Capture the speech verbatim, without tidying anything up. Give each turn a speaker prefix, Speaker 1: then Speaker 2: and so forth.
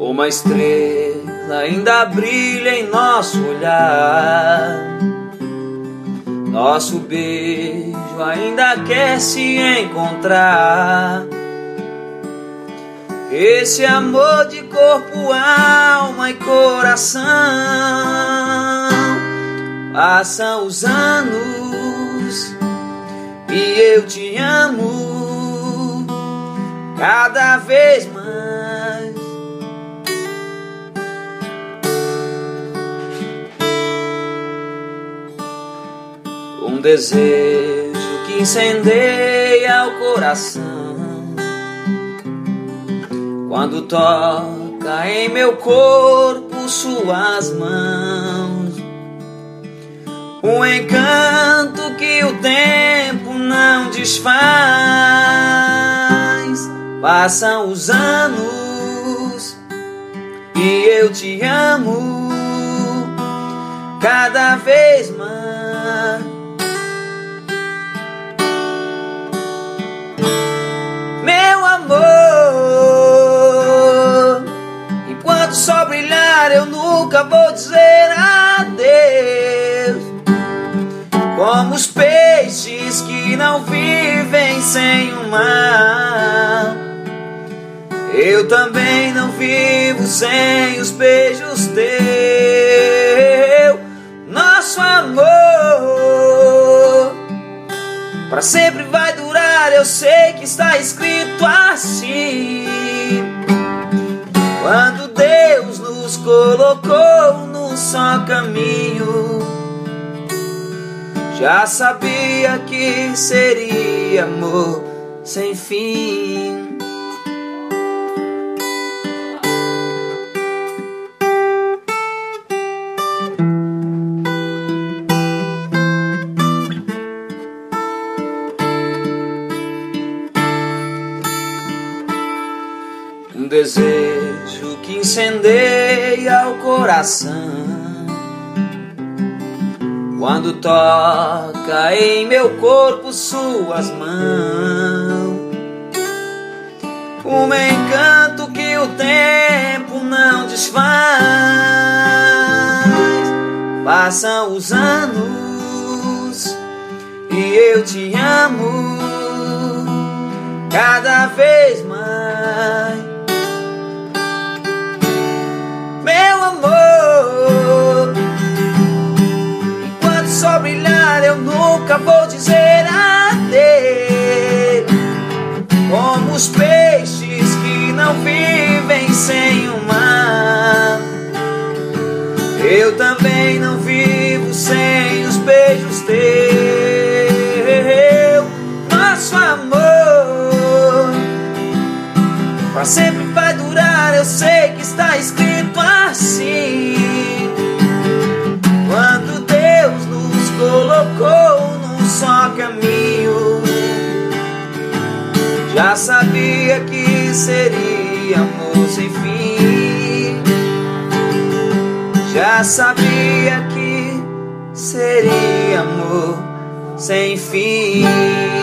Speaker 1: Uma estrela ainda brilha em nosso olhar, nosso beijo ainda quer se encontrar. Esse amor de corpo, alma e coração. Passam os anos e eu te amo cada vez mais. Um desejo que incendeia o coração quando toca em meu corpo suas mãos. Um encanto que o tempo não desfaz. Passam os anos e eu te amo cada vez mais. Meu amor, enquanto o sol brilhar eu nunca vou dizer adeus. Como os peixes que não vivem sem o mar, eu também não vivo sem os beijos teus. Nosso amor pra sempre vai durar, eu sei que está escrito assim. Quando Deus nos colocou num só caminho, já sabia que seria amor sem fim. Um desejo que incendeia o coração quando toca em meu corpo suas mãos. Um encanto que o tempo não desfaz. Passam os anos e eu te amo cada vez mais. Meu amor, enquanto o sol brilhar eu nunca vou dizer adeus. Como os peixes que não vivem sem o mar, eu também não vivo sem os beijos teus. Nosso amor pra sempre vai durar, eu sei que está escrito assim. Quando Deus nos colocou num só caminho, já sabia que seria amor sem fim. Já sabia que seria amor sem fim.